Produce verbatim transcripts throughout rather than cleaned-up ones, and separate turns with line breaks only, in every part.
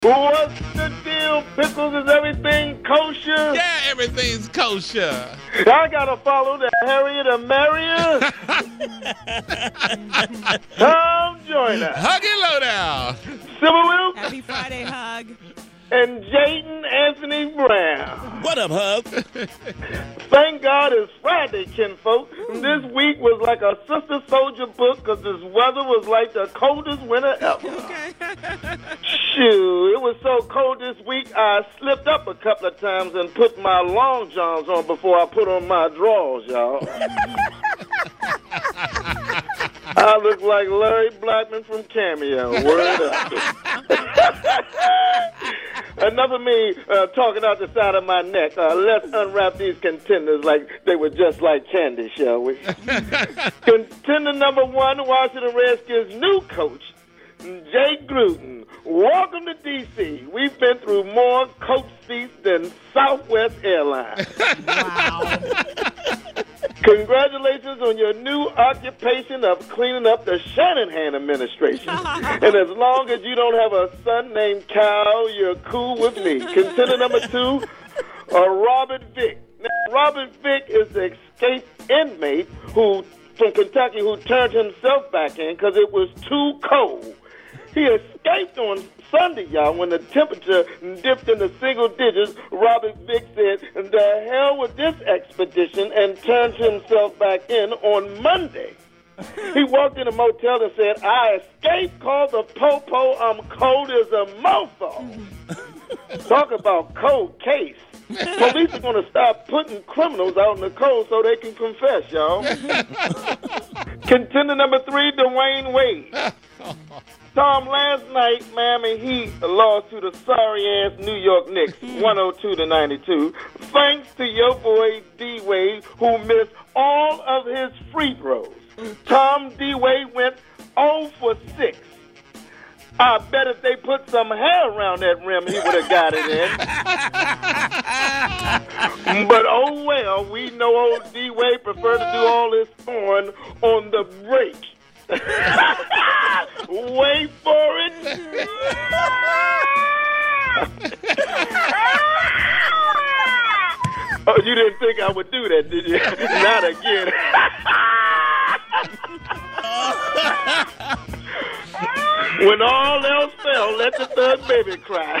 What's the deal, Pickles? Is everything kosher?
Yeah, everything's kosher.
I gotta follow the Harriet and Marion. Tom Joyner.
Huggy Lowdown.
Sybil Wilkes.
Happy Friday, Hug.
And Jaden Anthony Brown.
What up, Hub?
Thank God it's Friday, kinfolk. This week was like a Sister Soldier book because this weather was like the coldest winter ever.
Okay.
Shoot, it was so cold this week I slipped up a couple of times and put my long johns on before I put on my drawers, y'all. I look like Larry Blackman from Cameo. Word up. Enough of me uh, talking out the side of my neck. Uh, let's unwrap these contenders like they were just like candy, shall we? Contender number one, Washington Redskins' new coach, Jay Gruden. Welcome to D C. We've been through more coach seats than Southwest Airlines.
Wow.
Congratulations on your new occupation of cleaning up the Shanahan administration. And as long as you don't have a son named Cal, you're cool with me. Contender number two, uh, Robert Vick. Now, Robert Vick is the escaped inmate who from Kentucky who turned himself back in because it was too cold. He escaped on Sunday, y'all, when the temperature dipped into single digits. Robert Vick said, the hell with this expedition, and turned himself back in on Monday. He walked in a motel and said, I escaped, called the popo, I'm cold as a mofo. Talk about cold case. Police are going to stop putting criminals out in the cold so they can confess, y'all. Contender number three, Dwayne Wade. Tom, last night, Miami Heat lost to the sorry-ass New York Knicks, one oh two to ninety-two, thanks to your boy D-Wade, who missed all of his free throws. Tom D-Wade went oh for six. I bet if they put some hair around that rim, he would have got it in. But oh well, we know old D-Wade preferred to do all his scoring on the break. Wait for it. Oh, you didn't think I would do that, did you? Not again. When all else fell, let the third baby cry.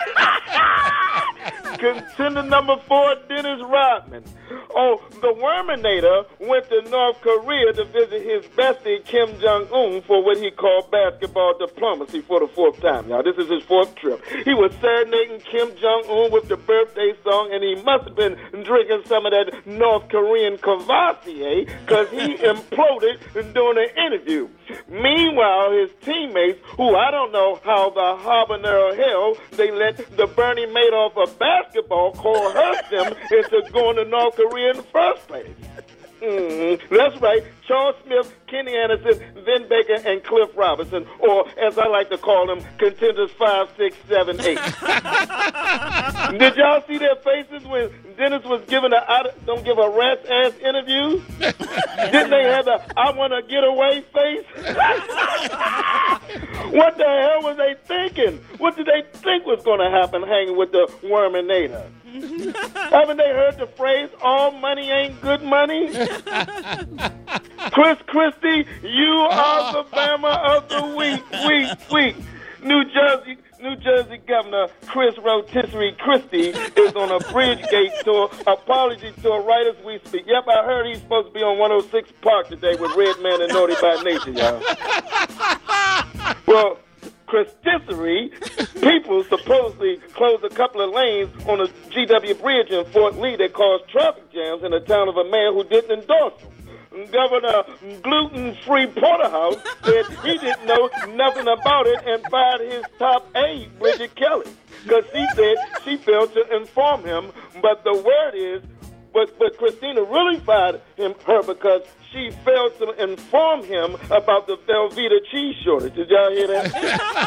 Contender number four, Dennis Rodman. Oh, the Worminator went to North Korea to visit his bestie, Kim Jong-un, for what he called basketball diplomacy for the fourth time. Now, this is his fourth trip. He was serenading Kim Jong-un with the birthday song, and he must have been drinking some of that North Korean Cavassier, because he imploded during the interview. Meanwhile, his teammates, who I don't know how the habanero hell they let the Bernie Madoff of basketball coerce them into going to North Korea in the first place. Mm-hmm. That's right. Charles Smith, Kenny Anderson, Vin Baker, and Cliff Robinson, or as I like to call them, contenders five, six, seven, eight. Did y'all see their faces when Dennis was giving a I don't give a rat's ass interview? Didn't they have the I want to get away face? What the hell was they thinking? What did they think was going to happen hanging with the Worminator? Haven't they heard the phrase, all money ain't good money? Chris Christie, you are the Bama of the week, week, week. New Jersey, New Jersey Governor Chris Rotisserie Christie is on a Bridgegate tour, apology tour right as we speak. Yep, I heard he's supposed to be on one oh six Park today with Redman and Naughty by Nature, y'all. Well, Christisserie, people supposedly closed a couple of lanes on a G W Bridge in Fort Lee that caused traffic jams in the town of a man who didn't endorse them. Governor Gluten-Free Porterhouse said he didn't know nothing about it and fired his top aide, Bridget Kelly, because she said she failed to inform him. But the word is, but, but Christina really fired him, her because she failed to inform him about the Velveeta cheese shortage. Did y'all hear that?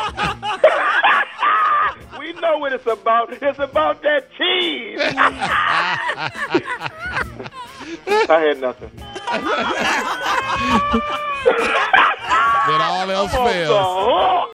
We know what it's about. It's about that cheese. I had nothing.
When all else fails.